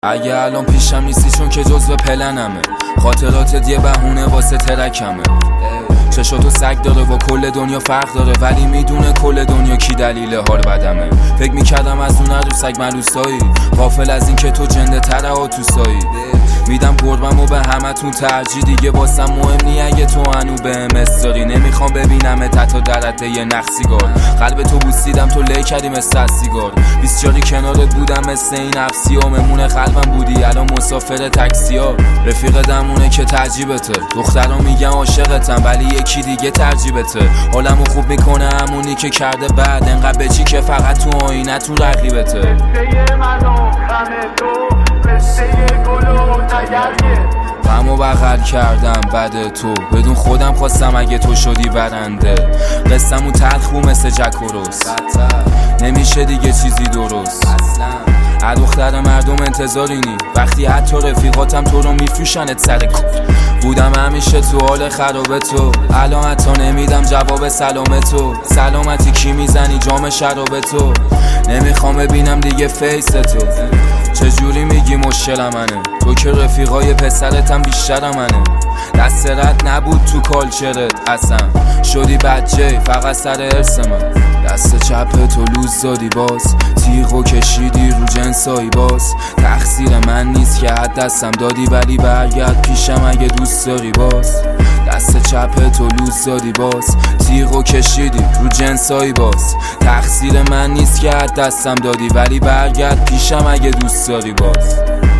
اگه الان پیشم نیستی چون که جزو پلنمه، خاطراتت یه بهونه واسه ترکمه. چشاتو سگ داره و کل دنیا فرق داره، ولی میدونه کل دنیا کی دلیل حال بدمه. فکر میکردم از اون رو سگ ملوسایی، غافل از این که تو جنده تره ها تو سایی. میدم قربمو به همتون ترجیح، دیگه واسم مهم نی اگه تو هنو بهم استاری. نمیخوام ببینم تا درته یه نقصیگار، قلب تو بوسیدم تو لی کردی مثل سیگار. 20 جاری کنارت بودم مثل این افسی ها، ممون قلبم بودی الان مسافر تاکسی ها. رفیق دمونه که ترجیبته، دخترا میگن عاشقتم ولی یکی دیگه ترجیبته. حالمو خوب میکنه همونی که کرده بعد، انقدر بچی که فقط تو آینه تو رقیبته. غمو بغل کردم بعد تو، بدون خودم خواستم اگه تو شدی برنده. قصه‌مون تلخ مثل جک و روز، نمیشه دیگه چیزی درست. از دختر مردم انتظارینی وقتی حتی رفیقاتم تو رو میفروشنت سر کور. بودم همیشه تو حال خرابه تو، الان حتی نمیدم جواب سلامتو. سلامتی کی میزنی جام شرابه تو، نمیخوام ببینم دیگه فیس تو. چجوری میگی مشکل منه، تو که رفیقای پسرتم بیشتر منه. دست رد نبود تو کالچرت اصلا، شدی بچه فقط سر ارث من. دست چپ تو لوز دادی باز، تیغو کشیدی رو جنسایی باز. تقصیر من نیست که حد دستم دادی، ولی برگرد پیشم اگه دوست داری باز. دست چپ تو لوز دادی باز، تیغو کشیدی رو جنسایی باز. تقصیر من نیست که حد دستم دادی، ولی برگرد پیشم اگه دوست داری باز.